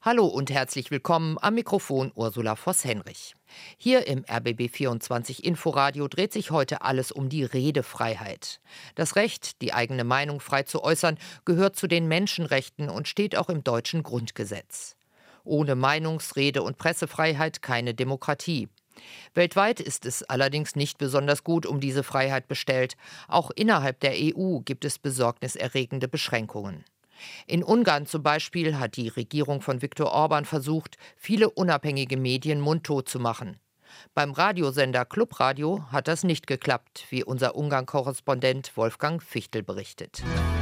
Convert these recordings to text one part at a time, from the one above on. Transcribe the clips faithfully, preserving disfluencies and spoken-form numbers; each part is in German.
Hallo und herzlich willkommen am Mikrofon Ursula Voss-Henrich. Hier im R B B vierundzwanzig Inforadio dreht sich heute alles um die Redefreiheit. Das Recht, die eigene Meinung frei zu äußern, gehört zu den Menschenrechten und steht auch im deutschen Grundgesetz. Ohne Meinungs-, Rede- und Pressefreiheit keine Demokratie. Weltweit ist es allerdings nicht besonders gut um diese Freiheit bestellt. Auch innerhalb der E U gibt es besorgniserregende Beschränkungen. In Ungarn zum Beispiel hat die Regierung von Viktor Orbán versucht, viele unabhängige Medien mundtot zu machen. Beim Radiosender Clubradio hat das nicht geklappt, wie unser Ungarn-Korrespondent Wolfgang Fichtel berichtet.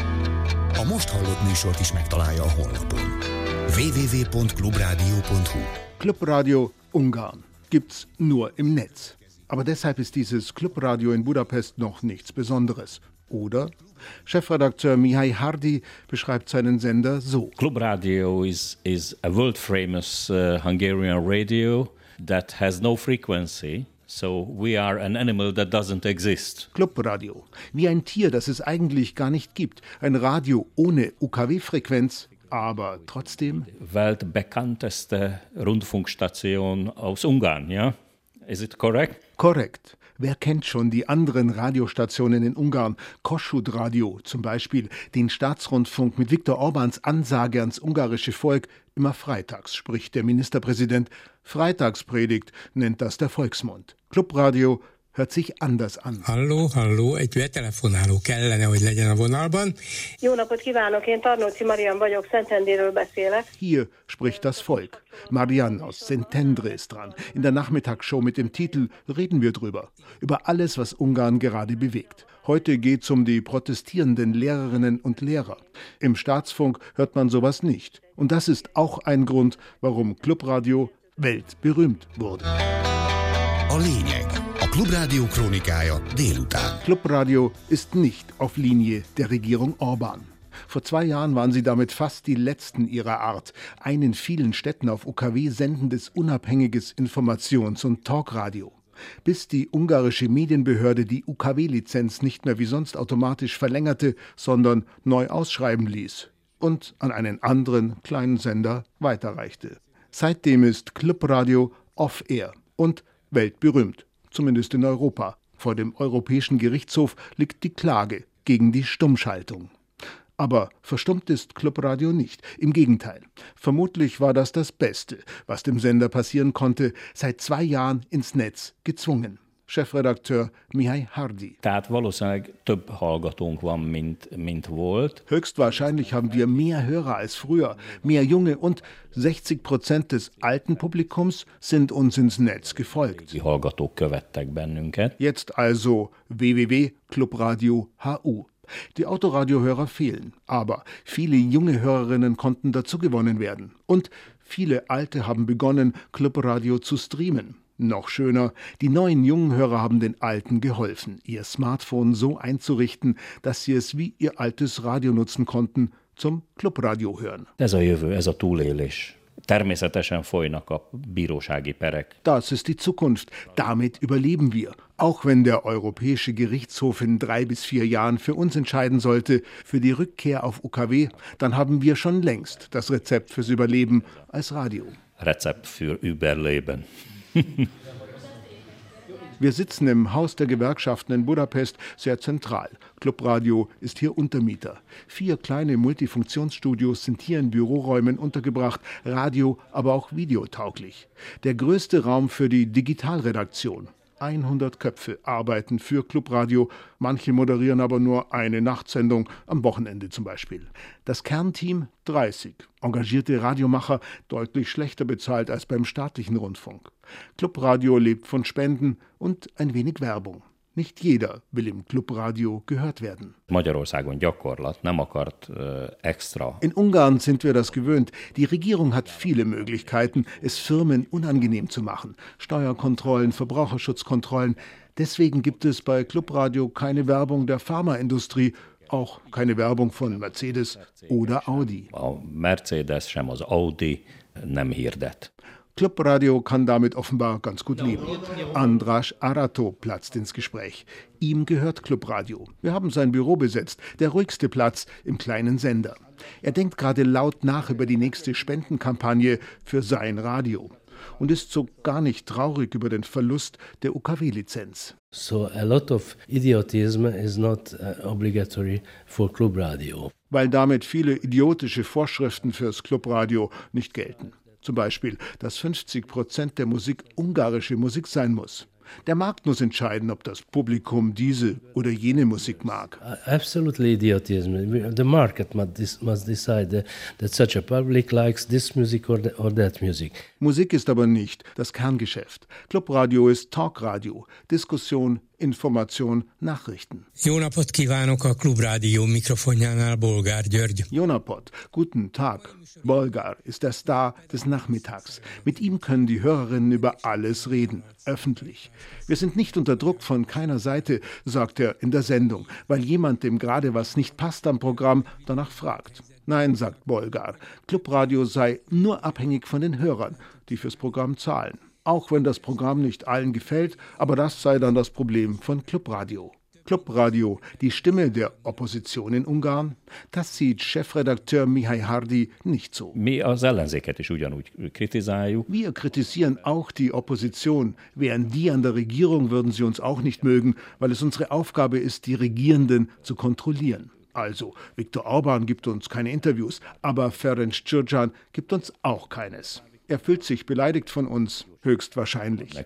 A most hallott műsort is megtalálja a honlapon. double-u double-u double-u Punkt clubradio Punkt h u Clubradio Ungarn gibt's nur im Netz. Aber deshalb ist dieses Clubradio in Budapest noch nichts Besonderes. Oder? Chefredakteur Mihály Hardy beschreibt seinen Sender so. Clubradio is, is a world-famous uh, Hungarian radio that has no frequency. So we are an animal that doesn't exist. Clubradio, wie ein Tier, das es eigentlich gar nicht gibt. Ein Radio ohne U K W-Frequenz, aber trotzdem... Weltbekannteste Rundfunkstation aus Ungarn, ja? Is it correct? Korrekt. Wer kennt schon die anderen Radiostationen in Ungarn? Kossuth Radio zum Beispiel, den Staatsrundfunk mit Viktor Orbáns Ansage ans ungarische Volk. Immer freitags spricht der Ministerpräsident. Freitagspredigt nennt das der Volksmund. Clubradio hört sich anders an. Hallo, hallo, egy betelefonáló kellene, hogy legyen a vonalban. Jó napot kívánok, én Tarnóci Marian vagyok, Szentendréről beszélek. Hier spricht das Volk. Marian aus Szentendre ist dran. In der Nachmittagsshow mit dem Titel Reden wir drüber. Über alles, was Ungarn gerade bewegt. Heute geht's um die protestierenden Lehrerinnen und Lehrer. Im Staatsfunk hört man sowas nicht. Und das ist auch ein Grund, warum Clubradio weltberühmt wurde. A lényeg. A Clubradio Chronikája délután. Clubradio ist nicht auf Linie der Regierung Orbán. Vor zwei Jahren waren sie damit fast die letzten ihrer Art. Ein in vielen Städten auf U K W sendendes unabhängiges Informations- und Talkradio. Bis die ungarische Medienbehörde die U K W-Lizenz nicht mehr wie sonst automatisch verlängerte, sondern neu ausschreiben ließ und an einen anderen kleinen Sender weiterreichte. Seitdem ist Clubradio off-air und weltberühmt, zumindest in Europa. Vor dem Europäischen Gerichtshof liegt die Klage gegen die Stummschaltung. Aber verstummt ist Clubradio nicht. Im Gegenteil. Vermutlich war das das Beste, was dem Sender passieren konnte. Seit zwei Jahren ins Netz gezwungen. Chefredakteur Mihály Hardy. Tehát valószínűleg több hallgatónk van, mint, mint volt. Höchstwahrscheinlich haben wir mehr Hörer als früher, mehr Junge und sechzig Prozent des alten Publikums sind uns ins Netz gefolgt. Die hallgatók követtek bennünket. Jetzt also w w w Punkt clubradio Punkt h u. Die Autoradiohörer fehlen, aber viele junge Hörerinnen konnten dazugewonnen werden. Und viele Alte haben begonnen, Clubradio zu streamen. Noch schöner, die neuen jungen Hörer haben den Alten geholfen, ihr Smartphone so einzurichten, dass sie es wie ihr altes Radio nutzen konnten, zum Clubradio hören. Ez a jövő, ez a túlélés. Természetesen folynak a bírósági perek. Das ist die Zukunft. Damit überleben wir. Auch wenn der Europäische Gerichtshof in drei bis vier Jahren für uns entscheiden sollte, für die Rückkehr auf U K W, dann haben wir schon längst das Rezept fürs Überleben als Radio. Rezept für Überleben. Wir sitzen im Haus der Gewerkschaften in Budapest, sehr zentral. Clubradio ist hier Untermieter. Vier kleine Multifunktionsstudios sind hier in Büroräumen untergebracht, Radio, aber auch videotauglich. Der größte Raum für die Digitalredaktion. hundert Köpfe arbeiten für Clubradio, manche moderieren aber nur eine Nachtsendung, am Wochenende zum Beispiel. Das Kernteam dreißig, engagierte Radiomacher, deutlich schlechter bezahlt als beim staatlichen Rundfunk. Clubradio lebt von Spenden und ein wenig Werbung. Nicht jeder will im Clubradio gehört werden. Magyarországon gyakorlat nem akart uh, extra. In Ungarn sind wir das gewöhnt. Die Regierung hat viele Möglichkeiten, es Firmen unangenehm zu machen. Steuerkontrollen, Verbraucherschutzkontrollen. Deswegen gibt es bei Clubradio keine Werbung der Pharmaindustrie, auch keine Werbung von Mercedes oder Audi. A Mercedes sem az Audi nem hirdet. Clubradio kann damit offenbar ganz gut leben. Andras Arato platzt ins Gespräch. Ihm gehört Clubradio. Wir haben sein Büro besetzt, der ruhigste Platz im kleinen Sender. Er denkt gerade laut nach über die nächste Spendenkampagne für sein Radio und ist so gar nicht traurig über den Verlust der U K W-Lizenz. So a lot of idiotism is not uh, obligatory for Clubradio. Weil damit viele idiotische Vorschriften fürs Clubradio nicht gelten. Zum Beispiel, dass fünfzig Prozent der Musik ungarische Musik sein muss. Der Markt muss entscheiden, ob das Publikum diese oder jene Musik mag. Absolutely idiotism. The market must decide that such a public likes this music or, the, or that music. Musik ist aber nicht das Kerngeschäft. Clubradio ist Talkradio, Diskussion, Information, Nachrichten. Jó napot kívánok, a Clubradio mikrofonjánál Bolgár György. Jó napot, guten Tag. Bolgár ist der Star des Nachmittags. Mit ihm können die Hörerinnen über alles reden, öffentlich. Wir sind nicht unter Druck von keiner Seite, sagt er in der Sendung, weil jemand, dem gerade was nicht passt am Programm, danach fragt. Nein, sagt Bolgár, Clubradio sei nur abhängig von den Hörern, die fürs Programm zahlen. Auch wenn das Programm nicht allen gefällt, aber das sei dann das Problem von Clubradio. Clubradio, die Stimme der Opposition in Ungarn, das sieht Chefredakteur Mihai Hardi nicht so. Wir kritisieren auch die Opposition. Wären die an der Regierung, würden sie uns auch nicht mögen, weil es unsere Aufgabe ist, die Regierenden zu kontrollieren. Also, Viktor Orbán gibt uns keine Interviews, aber Ferenc Gyurcsány gibt uns auch keines. Er fühlt sich beleidigt von uns, höchstwahrscheinlich.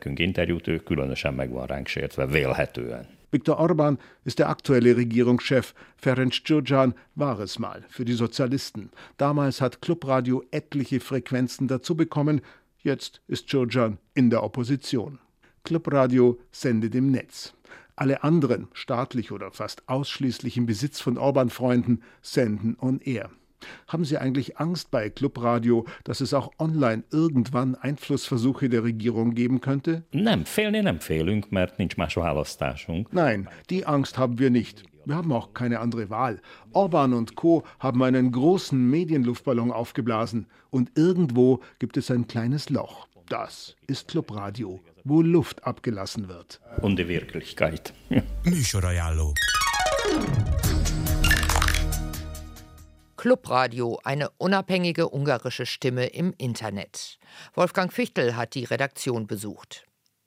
Viktor Orbán ist der aktuelle Regierungschef. Ferenc Gyurcsány war es mal für die Sozialisten. Damals hat Clubradio etliche Frequenzen dazu bekommen. Jetzt ist Gyurcsány in der Opposition. Clubradio sendet im Netz. Alle anderen, staatlich oder fast ausschließlich im Besitz von Orbán-Freunden, senden on air. Haben Sie eigentlich Angst bei Clubradio, dass es auch online irgendwann Einflussversuche der Regierung geben könnte? Nem félni nem félünk, mert nincs más választásunk. Nein, die Angst haben wir nicht. Wir haben auch keine andere Wahl. Orbán und Co. haben einen großen Medienluftballon aufgeblasen. Und irgendwo gibt es ein kleines Loch. Das ist Clubradio, wo Luft abgelassen wird. Und die Wirklichkeit. Műsorajánló. Clubradio, eine unabhängige ungarische Stimme im Internet. Wolfgang Fichtel hat die Redaktion besucht.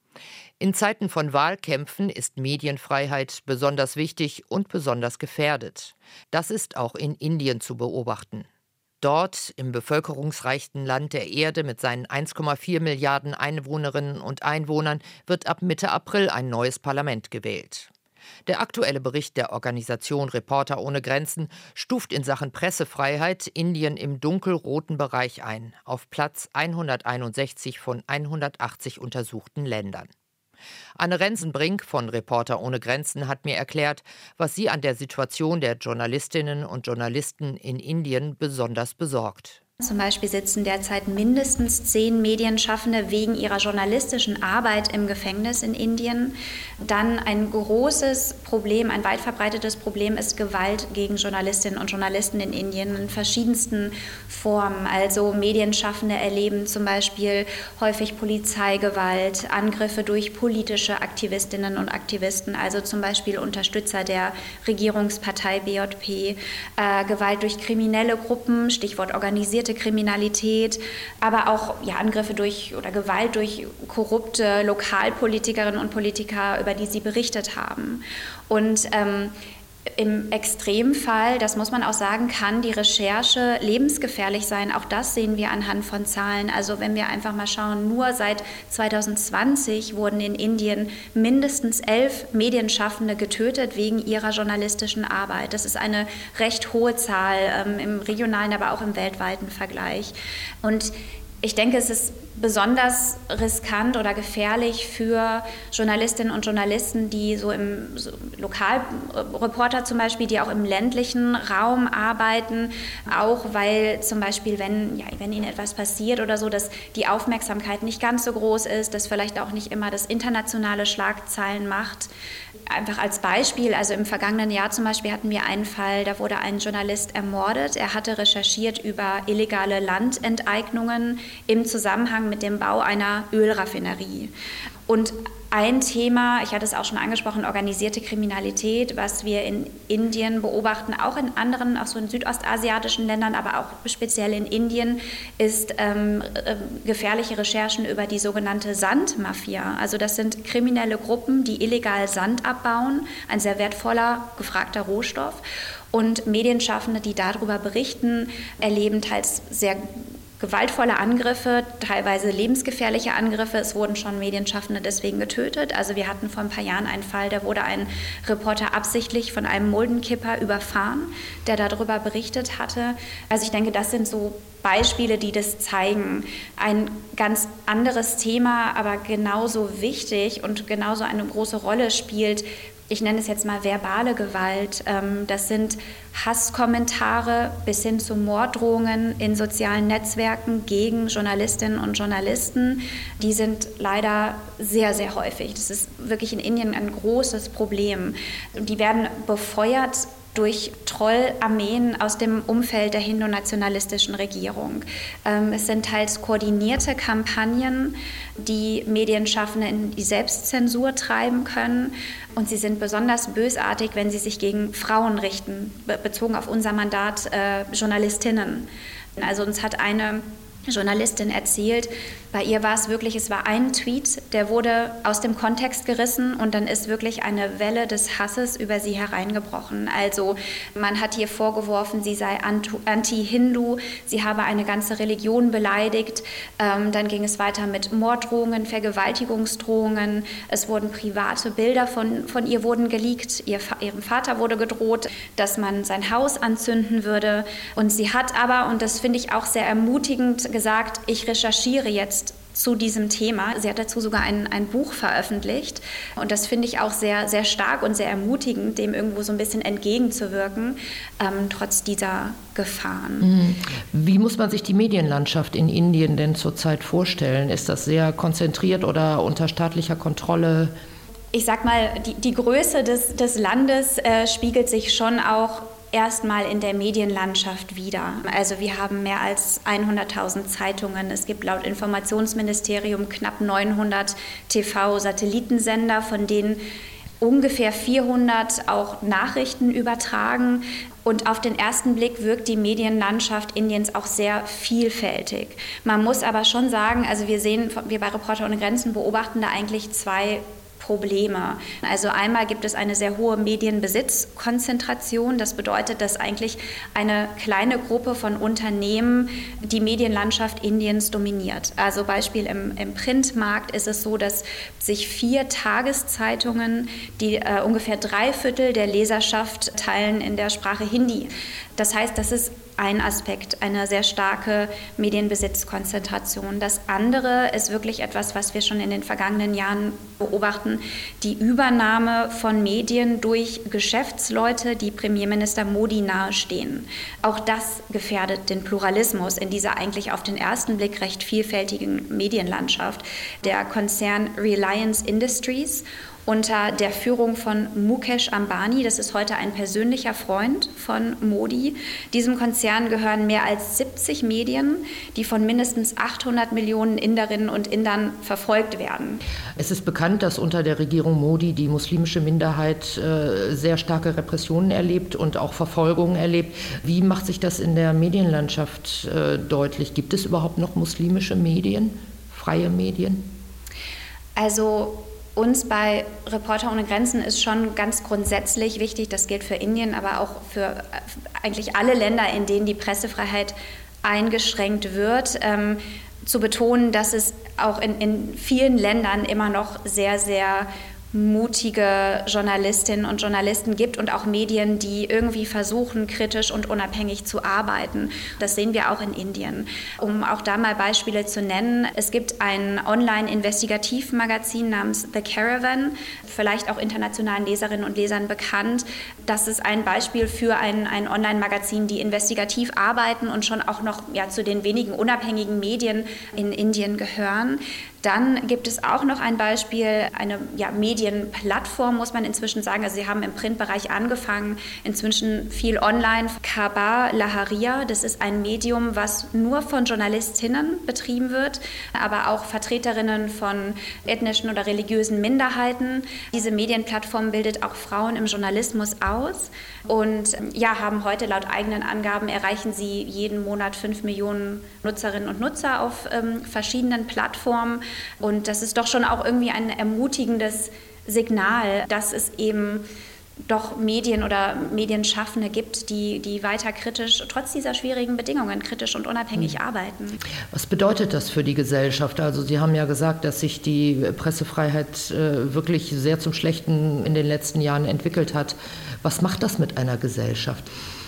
In Zeiten von Wahlkämpfen ist Medienfreiheit besonders wichtig und besonders gefährdet. Das ist auch in Indien zu beobachten. Dort, im bevölkerungsreichsten Land der Erde mit seinen eins Komma vier Milliarden Einwohnerinnen und Einwohnern, wird ab Mitte April ein neues Parlament gewählt. Der aktuelle Bericht der Organisation Reporter ohne Grenzen stuft in Sachen Pressefreiheit Indien im dunkelroten Bereich ein, auf Platz hunderteinundsechzig von hundertachtzig untersuchten Ländern. Anne Rensenbrink von Reporter ohne Grenzen hat mir erklärt, was sie an der Situation der Journalistinnen und Journalisten in Indien besonders besorgt. Zum Beispiel sitzen derzeit mindestens zehn Medienschaffende wegen ihrer journalistischen Arbeit im Gefängnis in Indien. Dann ein großes Problem, ein weit verbreitetes Problem ist Gewalt gegen Journalistinnen und Journalisten in Indien in verschiedensten Formen. Also Medienschaffende erleben zum Beispiel häufig Polizeigewalt, Angriffe durch politische Aktivistinnen und Aktivisten, also zum Beispiel Unterstützer der Regierungspartei B J P, äh, Gewalt durch kriminelle Gruppen, Stichwort organisierte Kriminalität, aber auch ja, Angriffe durch oder Gewalt durch korrupte Lokalpolitikerinnen und Politiker, über die sie berichtet haben. Und ähm, im Extremfall, das muss man auch sagen, kann die Recherche lebensgefährlich sein. Auch das sehen wir anhand von Zahlen. Also wenn wir einfach mal schauen, nur seit zwanzig zwanzig wurden in Indien mindestens elf Medienschaffende getötet wegen ihrer journalistischen Arbeit. Das ist eine recht hohe Zahl ähm, im regionalen, aber auch im weltweiten Vergleich. Und ich denke, es ist besonders riskant oder gefährlich für Journalistinnen und Journalisten, die so im so Lokalreporter zum Beispiel, die auch im ländlichen Raum arbeiten, auch weil zum Beispiel, wenn, ja, wenn ihnen etwas passiert oder so, dass die Aufmerksamkeit nicht ganz so groß ist, dass vielleicht auch nicht immer das internationale Schlagzeilen macht. Einfach als Beispiel, also im vergangenen Jahr zum Beispiel hatten wir einen Fall, da wurde ein Journalist ermordet. Er hatte recherchiert über illegale Landenteignungen im Zusammenhang mit dem Bau einer Ölraffinerie. Und ein Thema, ich hatte es auch schon angesprochen, organisierte Kriminalität, was wir in Indien beobachten, auch in anderen, auch so in südostasiatischen Ländern, aber auch speziell in Indien, ist ähm, äh, gefährliche Recherchen über die sogenannte Sandmafia. Also das sind kriminelle Gruppen, die illegal Sand abbauen, ein sehr wertvoller, gefragter Rohstoff. Und Medienschaffende, die darüber berichten, erleben teils sehr gewaltvolle Angriffe, teilweise lebensgefährliche Angriffe. Es wurden schon Medienschaffende deswegen getötet. Also wir hatten vor ein paar Jahren einen Fall, da wurde ein Reporter absichtlich von einem Muldenkipper überfahren, der darüber berichtet hatte. Also ich denke, das sind so Beispiele, die das zeigen. Ein ganz anderes Thema, aber genauso wichtig und genauso eine große Rolle spielt, ich nenne es jetzt mal verbale Gewalt. Das sind Hasskommentare bis hin zu Morddrohungen in sozialen Netzwerken gegen Journalistinnen und Journalisten. Die sind leider sehr, sehr häufig. Das ist wirklich in Indien ein großes Problem. Die werden befeuert durch Trollarmeen aus dem Umfeld der hindu-nationalistischen Regierung. Ähm, es sind teils koordinierte Kampagnen, die Medienschaffende in die Selbstzensur treiben können. Und sie sind besonders bösartig, wenn sie sich gegen Frauen richten, be- bezogen auf unser Mandat äh, Journalistinnen. Also uns hat eine Journalistin erzählt, bei ihr war es wirklich, es war ein Tweet, der wurde aus dem Kontext gerissen und dann ist wirklich eine Welle des Hasses über sie hereingebrochen. Also man hat ihr vorgeworfen, sie sei anti-Hindu, sie habe eine ganze Religion beleidigt. Ähm, dann ging es weiter mit Morddrohungen, Vergewaltigungsdrohungen. Es wurden private Bilder von, von ihr wurden geleakt. Ihr, ihrem Vater wurde gedroht, dass man sein Haus anzünden würde. Und sie hat aber, und das finde ich auch sehr ermutigend, gesagt, ich recherchiere jetzt zu diesem Thema. Sie hat dazu sogar ein, ein Buch veröffentlicht und das finde ich auch sehr, sehr stark und sehr ermutigend, dem irgendwo so ein bisschen entgegenzuwirken, ähm, trotz dieser Gefahren. Wie muss man sich die Medienlandschaft in Indien denn zurzeit vorstellen? Ist das sehr konzentriert oder unter staatlicher Kontrolle? Ich sag mal, die, die Größe des, des Landes äh, spiegelt sich schon auch erstmal in der Medienlandschaft wieder. Also wir haben mehr als hunderttausend Zeitungen. Es gibt laut Informationsministerium knapp neunhundert T V-Satellitensender, von denen ungefähr vierhundert auch Nachrichten übertragen. Und auf den ersten Blick wirkt die Medienlandschaft Indiens auch sehr vielfältig. Man muss aber schon sagen, also wir sehen, wir bei Reporter ohne Grenzen beobachten da eigentlich zwei Probleme. Also einmal gibt es eine sehr hohe Medienbesitzkonzentration. Das bedeutet, dass eigentlich eine kleine Gruppe von Unternehmen die Medienlandschaft Indiens dominiert. Also Beispiel im, im Printmarkt ist es so, dass sich vier Tageszeitungen, die äh, ungefähr drei Viertel der Leserschaft teilen in der Sprache Hindi. Das heißt, das ist ein Aspekt, eine sehr starke Medienbesitzkonzentration. Das andere ist wirklich etwas, was wir schon in den vergangenen Jahren beobachten, die Übernahme von Medien durch Geschäftsleute, die Premierminister Modi nahestehen. Auch das gefährdet den Pluralismus in dieser eigentlich auf den ersten Blick recht vielfältigen Medienlandschaft. Der Konzern Reliance Industries unter der Führung von Mukesh Ambani, das ist heute ein persönlicher Freund von Modi. Diesem Konzern gehören mehr als siebzig Medien, die von mindestens achthundert Millionen Inderinnen und Indern verfolgt werden. Es ist bekannt, dass unter der Regierung Modi die muslimische Minderheit äh, sehr starke Repressionen erlebt und auch Verfolgungen erlebt. Wie macht sich das in der Medienlandschaft äh, deutlich? Gibt es überhaupt noch muslimische Medien, freie Medien? Also uns bei Reporter ohne Grenzen ist schon ganz grundsätzlich wichtig, das gilt für Indien, aber auch für eigentlich alle Länder, in denen die Pressefreiheit eingeschränkt wird, ähm, zu betonen, dass es auch in, in vielen Ländern immer noch sehr, sehr mutige Journalistinnen und Journalisten gibt und auch Medien, die irgendwie versuchen, kritisch und unabhängig zu arbeiten. Das sehen wir auch in Indien. Um auch da mal Beispiele zu nennen, es gibt ein Online-Investigativmagazin namens The Caravan, vielleicht auch internationalen Leserinnen und Lesern bekannt. Das ist ein Beispiel für ein, ein Online-Magazin, die investigativ arbeiten und schon auch noch ja, zu den wenigen unabhängigen Medien in Indien gehören. Dann gibt es auch noch ein Beispiel, eine ja, Medienplattform, muss man inzwischen sagen. Also sie haben im Printbereich angefangen, inzwischen viel online. Khabar Lahariya, das ist ein Medium, was nur von Journalistinnen betrieben wird, aber auch Vertreterinnen von ethnischen oder religiösen Minderheiten. Diese Medienplattform bildet auch Frauen im Journalismus aus und ja, haben heute laut eigenen Angaben erreichen sie jeden Monat fünf Millionen Nutzerinnen und Nutzer auf ähm, verschiedenen Plattformen. Und das ist doch schon auch irgendwie ein ermutigendes Signal, dass es eben doch Medien oder Medienschaffende gibt, die, die weiter kritisch, trotz dieser schwierigen Bedingungen, kritisch und unabhängig mhm. arbeiten. Was bedeutet das für die Gesellschaft? Also Sie haben ja gesagt, dass sich die Pressefreiheit äh, wirklich sehr zum Schlechten in den letzten Jahren entwickelt hat. Was macht das mit einer Gesellschaft?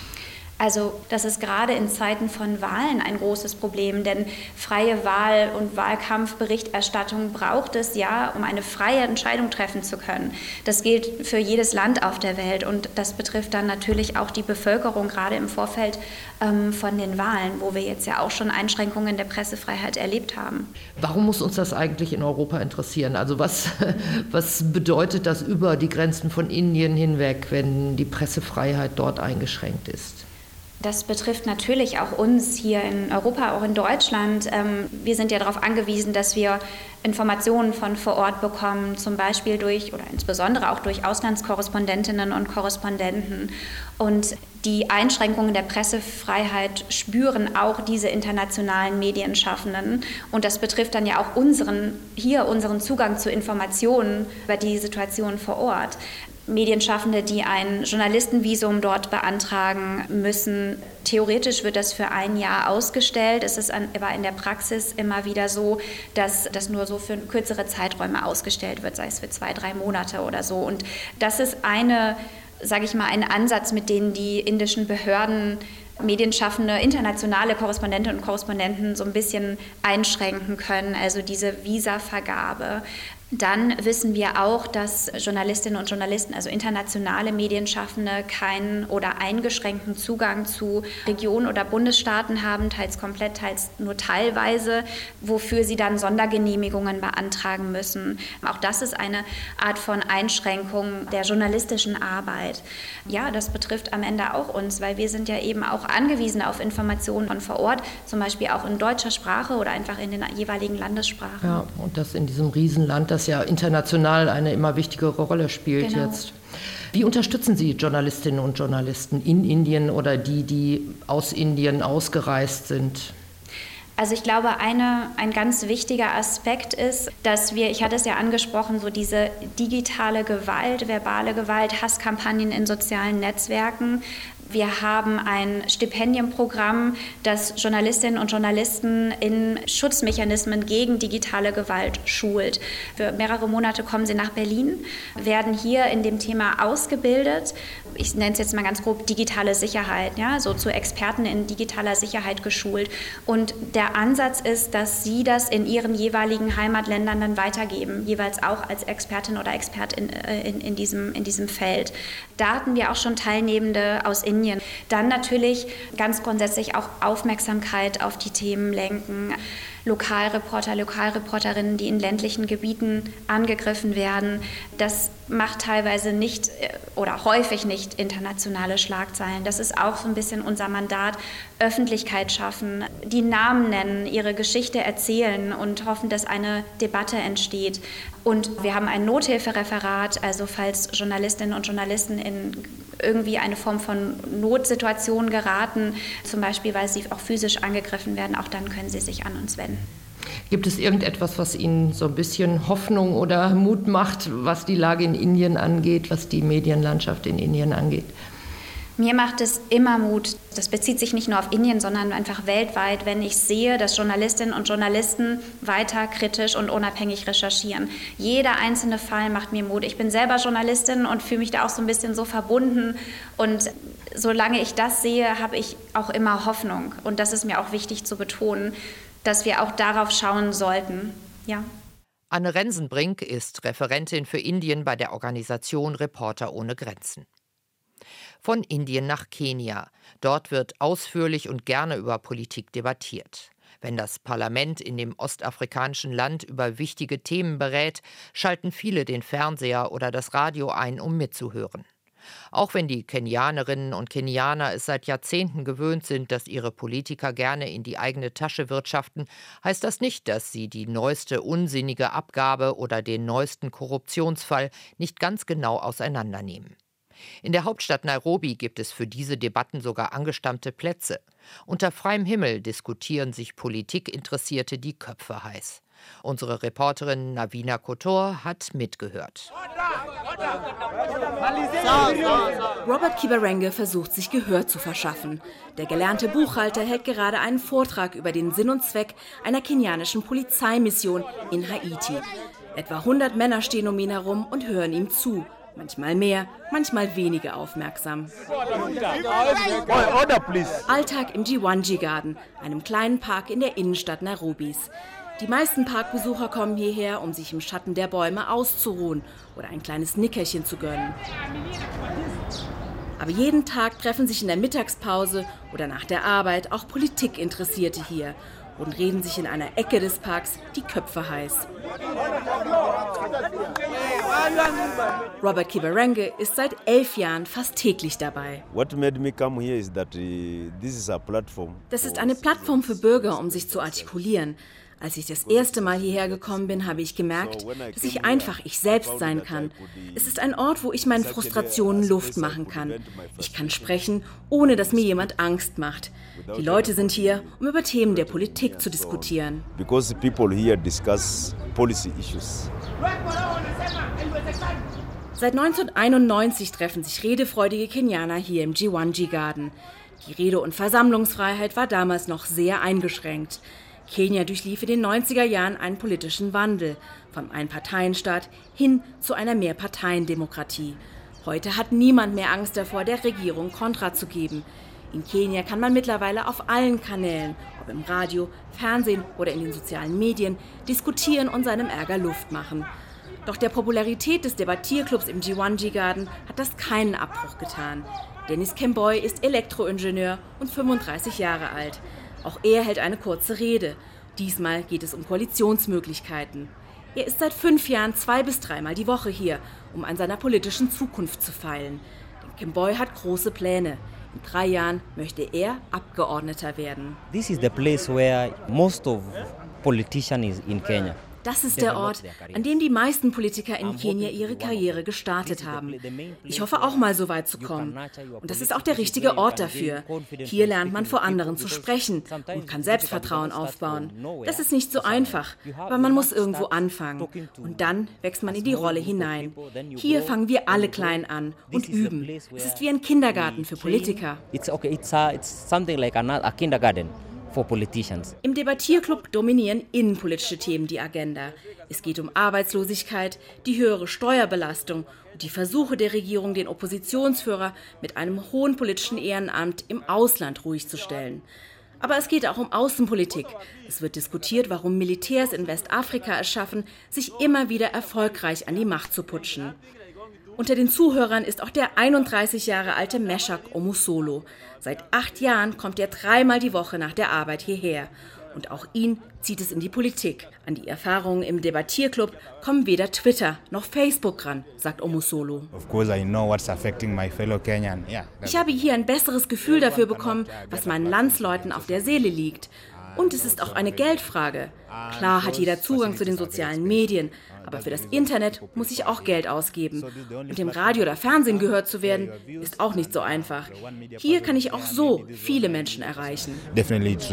Also das ist gerade in Zeiten von Wahlen ein großes Problem, denn freie Wahl- und Wahlkampfberichterstattung braucht es ja, um eine freie Entscheidung treffen zu können. Das gilt für jedes Land auf der Welt und das betrifft dann natürlich auch die Bevölkerung, gerade im Vorfeld ähm, von den Wahlen, wo wir jetzt ja auch schon Einschränkungen der Pressefreiheit erlebt haben. Warum muss uns das eigentlich in Europa interessieren? Also was, was bedeutet das über die Grenzen von Indien hinweg, wenn die Pressefreiheit dort eingeschränkt ist? Das betrifft natürlich auch uns hier in Europa, auch in Deutschland. Wir sind ja darauf angewiesen, dass wir Informationen von vor Ort bekommen, zum Beispiel durch oder insbesondere auch durch Auslandskorrespondentinnen und Korrespondenten. Und die Einschränkungen der Pressefreiheit spüren auch diese internationalen Medienschaffenden. Und das betrifft dann ja auch unseren, hier unseren Zugang zu Informationen über die Situation vor Ort. Medienschaffende, die ein Journalistenvisum dort beantragen müssen. Theoretisch wird das für ein Jahr ausgestellt. Es ist aber in der Praxis immer wieder so, dass das nur so für kürzere Zeiträume ausgestellt wird, sei es für zwei, drei Monate oder so. Und das ist eine, sage ich mal, ein Ansatz, mit dem die indischen Behörden Medienschaffende, internationale Korrespondentinnen und Korrespondenten so ein bisschen einschränken können, also diese Visavergabe. Dann wissen wir auch, dass Journalistinnen und Journalisten, also internationale Medienschaffende, keinen oder eingeschränkten Zugang zu Regionen oder Bundesstaaten haben, teils komplett, teils nur teilweise, wofür sie dann Sondergenehmigungen beantragen müssen. Auch das ist eine Art von Einschränkung der journalistischen Arbeit. Ja, das betrifft am Ende auch uns, weil wir sind ja eben auch angewiesen auf Informationen von vor Ort, zum Beispiel auch in deutscher Sprache oder einfach in den jeweiligen Landessprachen. Ja, und das in diesem Riesenland, das ja international eine immer wichtigere Rolle spielt genau. jetzt. Wie unterstützen Sie Journalistinnen und Journalisten in Indien oder die, die aus Indien ausgereist sind? Also ich glaube, eine, ein ganz wichtiger Aspekt ist, dass wir, ich hatte es ja angesprochen, so diese digitale Gewalt, verbale Gewalt, Hasskampagnen in sozialen Netzwerken. Wir haben ein Stipendienprogramm, das Journalistinnen und Journalisten in Schutzmechanismen gegen digitale Gewalt schult. Für mehrere Monate kommen sie nach Berlin, werden hier in dem Thema ausgebildet. Ich nenne es jetzt mal ganz grob digitale Sicherheit, ja, so zu Experten in digitaler Sicherheit geschult. Und der Ansatz ist, dass sie das in ihren jeweiligen Heimatländern dann weitergeben, jeweils auch als Expertin oder Expert in, in, in, diesem, in diesem Feld. Da hatten wir auch schon Teilnehmende aus Indien. Dann natürlich ganz grundsätzlich auch Aufmerksamkeit auf die Themen lenken. Lokalreporter, Lokalreporterinnen, die in ländlichen Gebieten angegriffen werden. Das macht teilweise nicht oder häufig nicht internationale Schlagzeilen. Das ist auch so ein bisschen unser Mandat, Öffentlichkeit schaffen, die Namen nennen, ihre Geschichte erzählen und hoffen, dass eine Debatte entsteht. Und wir haben ein Nothilfereferat, also falls Journalistinnen und Journalisten in irgendwie eine Form von Notsituation geraten, zum Beispiel, weil sie auch physisch angegriffen werden, auch dann können sie sich an uns wenden. Gibt es irgendetwas, was Ihnen so ein bisschen Hoffnung oder Mut macht, was die Lage in Indien angeht, was die Medienlandschaft in Indien angeht? Mir macht es immer Mut. Das bezieht sich nicht nur auf Indien, sondern einfach weltweit, wenn ich sehe, dass Journalistinnen und Journalisten weiter kritisch und unabhängig recherchieren. Jeder einzelne Fall macht mir Mut. Ich bin selber Journalistin und fühle mich da auch so ein bisschen so verbunden. Und solange ich das sehe, habe ich auch immer Hoffnung. Und das ist mir auch wichtig zu betonen, dass wir auch darauf schauen sollten. Ja. Anne Rensenbrink ist Referentin für Indien bei der Organisation Reporter ohne Grenzen. Von Indien nach Kenia. Dort wird ausführlich und gerne über Politik debattiert. Wenn das Parlament in dem ostafrikanischen Land über wichtige Themen berät, schalten viele den Fernseher oder das Radio ein, um mitzuhören. Auch wenn die Kenianerinnen und Kenianer es seit Jahrzehnten gewöhnt sind, dass ihre Politiker gerne in die eigene Tasche wirtschaften, heißt das nicht, dass sie die neueste unsinnige Abgabe oder den neuesten Korruptionsfall nicht ganz genau auseinandernehmen. In der Hauptstadt Nairobi gibt es für diese Debatten sogar angestammte Plätze. Unter freiem Himmel diskutieren sich Politikinteressierte die Köpfe heiß. Unsere Reporterin Navina Kotor hat mitgehört. Robert Kibarenge versucht, sich Gehör zu verschaffen. Der gelernte Buchhalter hält gerade einen Vortrag über den Sinn und Zweck einer kenianischen Polizeimission in Haiti. Etwa hundert Männer stehen um ihn herum und hören ihm zu. Manchmal mehr, manchmal weniger aufmerksam. Alltag im Jiwanji Garden, einem kleinen Park in der Innenstadt Nairobis. Die meisten Parkbesucher kommen hierher, um sich im Schatten der Bäume auszuruhen oder ein kleines Nickerchen zu gönnen. Aber jeden Tag treffen sich in der Mittagspause oder nach der Arbeit auch Politikinteressierte hier und reden sich in einer Ecke des Parks die Köpfe heiß. Robert Kibarenge ist seit elf Jahren fast täglich dabei. Das ist eine Plattform für Bürger, um sich zu artikulieren. Als ich das erste Mal hierher gekommen bin, habe ich gemerkt, dass ich einfach ich selbst sein kann. Es ist ein Ort, wo ich meinen Frustrationen Luft machen kann. Ich kann sprechen, ohne dass mir jemand Angst macht. Die Leute sind hier, um über Themen der Politik zu diskutieren. Seit neunzehnhunderteinundneunzig treffen sich redefreudige Kenianer hier im Jiwanji Garden. Die Rede- und Versammlungsfreiheit war damals noch sehr eingeschränkt. Kenia durchlief in den neunziger Jahren einen politischen Wandel, vom Einparteienstaat hin zu einer Mehrparteiendemokratie. Heute hat niemand mehr Angst davor, der Regierung Kontra zu geben. In Kenia kann man mittlerweile auf allen Kanälen, ob im Radio, Fernsehen oder in den sozialen Medien, diskutieren und seinem Ärger Luft machen. Doch der Popularität des Debattierclubs im Jiwanji Garden hat das keinen Abbruch getan. Dennis Kemboi ist Elektroingenieur und fünfunddreißig Jahre alt. Auch er hält eine kurze Rede. Diesmal geht es um Koalitionsmöglichkeiten. Er ist seit fünf Jahren zwei bis dreimal die Woche hier, um an seiner politischen Zukunft zu feilen. Denn Kemboi hat große Pläne. In drei Jahren möchte er Abgeordneter werden. This is the place where most of politicians in Kenya. Das ist der Ort, an dem die meisten Politiker in Kenia ihre Karriere gestartet haben. Ich hoffe auch mal so weit zu kommen. Und das ist auch der richtige Ort dafür. Hier lernt man vor anderen zu sprechen und kann Selbstvertrauen aufbauen. Das ist nicht so einfach, aber man muss irgendwo anfangen. Und dann wächst man in die Rolle hinein. Hier fangen wir alle klein an und üben. Es ist wie ein Kindergarten für Politiker. It's okay, it's, uh, it's something like a, a kindergarten. Im Debattierclub dominieren innenpolitische Themen die Agenda. Es geht um Arbeitslosigkeit, die höhere Steuerbelastung und die Versuche der Regierung, den Oppositionsführer mit einem hohen politischen Ehrenamt im Ausland ruhig zu stellen. Aber es geht auch um Außenpolitik. Es wird diskutiert, warum Militärs in Westafrika es schaffen, sich immer wieder erfolgreich an die Macht zu putschen. Unter den Zuhörern ist auch der einunddreißig Jahre alte Meshak Omusolo. Seit acht Jahren kommt er dreimal die Woche nach der Arbeit hierher. Und auch ihn zieht es in die Politik. An die Erfahrungen im Debattierclub kommen weder Twitter noch Facebook ran, sagt Omusolo. Ich habe hier ein besseres Gefühl dafür bekommen, was meinen Landsleuten auf der Seele liegt. Und es ist auch eine Geldfrage. Klar hat jeder Zugang zu den sozialen Medien, aber für das Internet muss ich auch Geld ausgeben. Und im Radio oder Fernsehen gehört zu werden, ist auch nicht so einfach. Hier kann ich auch so viele Menschen erreichen. Der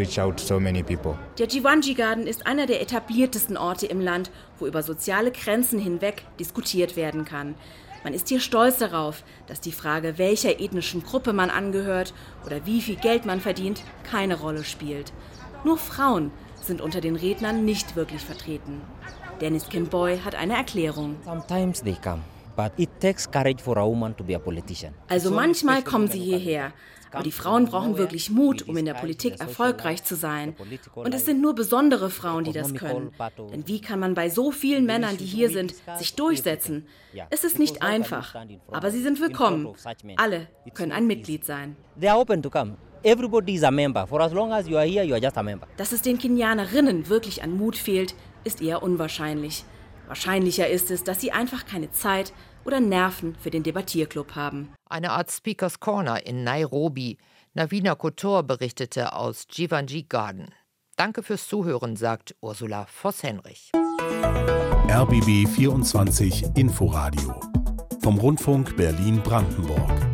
Jiwanji Garden ist einer der etabliertesten Orte im Land, wo über soziale Grenzen hinweg diskutiert werden kann. Man ist hier stolz darauf, dass die Frage, welcher ethnischen Gruppe man angehört oder wie viel Geld man verdient, keine Rolle spielt. Nur Frauen sind unter den Rednern nicht wirklich vertreten. Dennis Kemboi hat eine Erklärung. Sometimes they come, but it takes courage for a woman to be a politician. Also manchmal kommen sie hierher, aber die Frauen brauchen wirklich Mut, um in der Politik erfolgreich zu sein. Und es sind nur besondere Frauen, die das können. Denn wie kann man bei so vielen Männern, die hier sind, sich durchsetzen? Es ist nicht einfach, aber sie sind willkommen. Alle können ein Mitglied sein. They are open to come. everybody is a member. For as long as you are here, you are just a member. Dass es den Kenianerinnen wirklich an Mut fehlt, ist eher unwahrscheinlich. Wahrscheinlicher ist es, dass sie einfach keine Zeit oder Nerven für den Debattierclub haben. Eine Art Speakers Corner in Nairobi. Navina Kotor berichtete aus Jivanjee Garden. Danke fürs Zuhören, sagt Ursula Voss-Henrich. R B B vierundzwanzig Inforadio vom Rundfunk Berlin-Brandenburg.